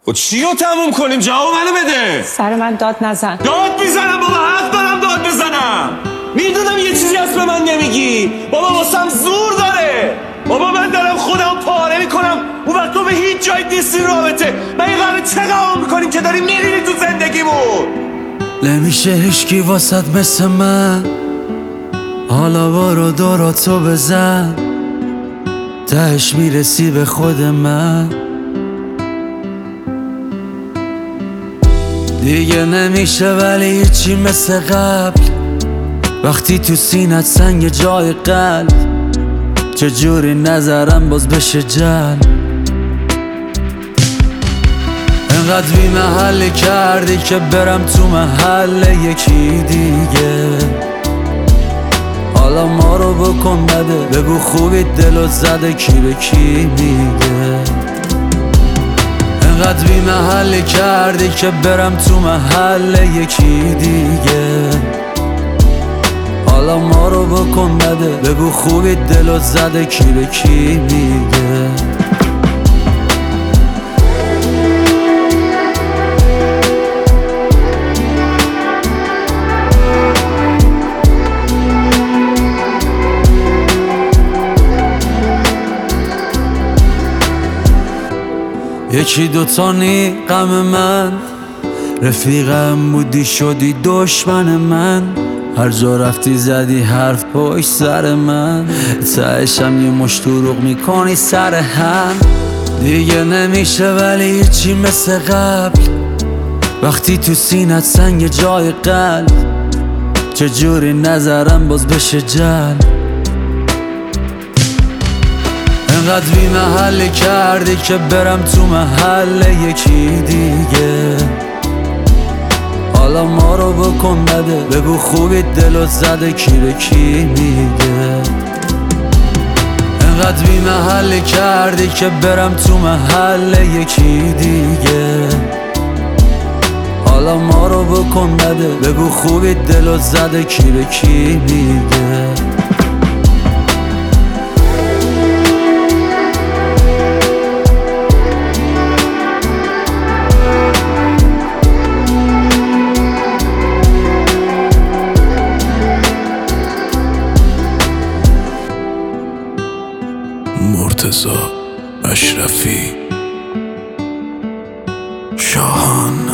خب چی رو تموم کنیم؟ جواب منو بده. سر من داد نزن. داد میزنم بابا، حق دارم داد بزنم. میدونم یه چیزی هست به من نمیگی بابا، واسم زور داره بابا. من دارم خودم پاره میکنم، اون وقت تو به هیچ جای نیستی رابطه. من این قراره چقدر میکنیم که داری میرینی تو زندگیمون. نمیشه هیچکی واسط مثل من، حالا بارو دوراتو بزن، تهش میرسی به خود من. دیگه نمیشه ولی هیچی مثل قبل، وقتی تو سینت سنگ جای قلب، چجوری نظرم باز بشه جل. انقدر بی محلی کردی که برم تو محل یکی دیگه. حالا ما رو بکن بده، بگو خوبی دلت زده کی به کی میگه. انقدر بی محلی کردی که برم تو محل یکی دیگه. حالا ما رو بکن بده، بگو خوبی دلت زده کی به کی میگه. یکی دوتا نی غم من، رفیقم بودی شدی دشمن من. هر جا رفتی زدی حرف پشت سر من، تهشم یه مشت دروغ میکنی سر هم. دیگه نمیشه ولی هیچی مثل قبل، وقتی تو سینت سنگ جای قلب، چجوری نظرم باز بشه جل. انقدر بی محلی کردی که برم تو محل یکی دیگه. حالا ما رو بکن بده، بگو خوبی دلت زده کی به کی میگه. انقدر بی محلی کردی که برم تو محل یکی دیگه. حالا ما رو بکن بده، بگو خوبی دلت زده کی به کی میگه. مرتضی اشرفی، شاهان.